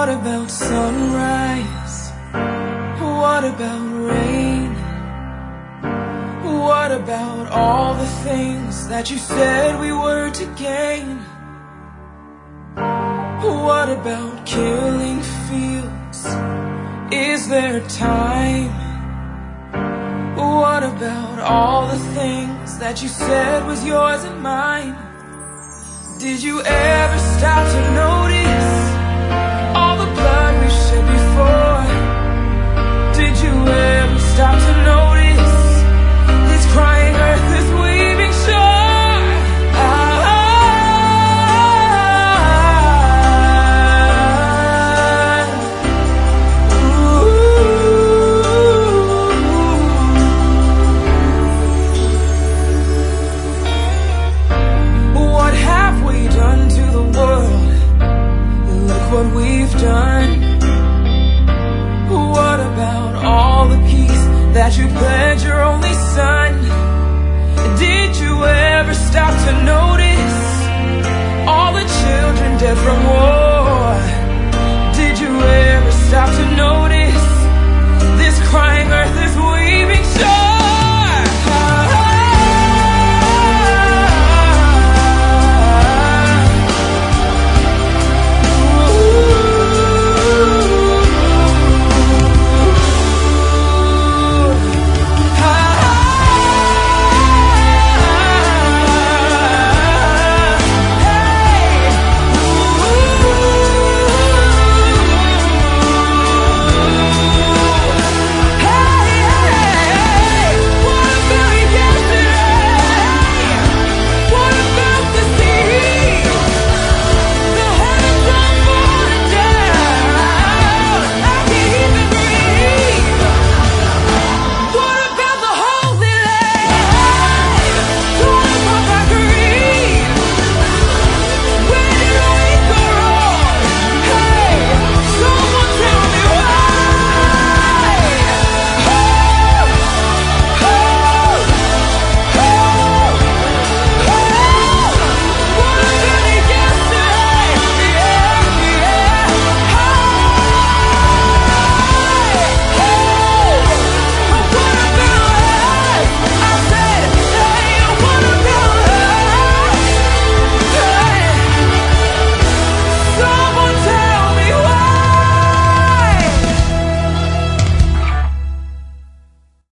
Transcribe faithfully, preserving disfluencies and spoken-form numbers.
What about sunrise? What about rain? What about all the things that you said we were to gain? What about killing fields? Is there time? What about all the things that you said was yours and mine? Did you ever stop to notice all the blood we shed before? Did you ever stop to notice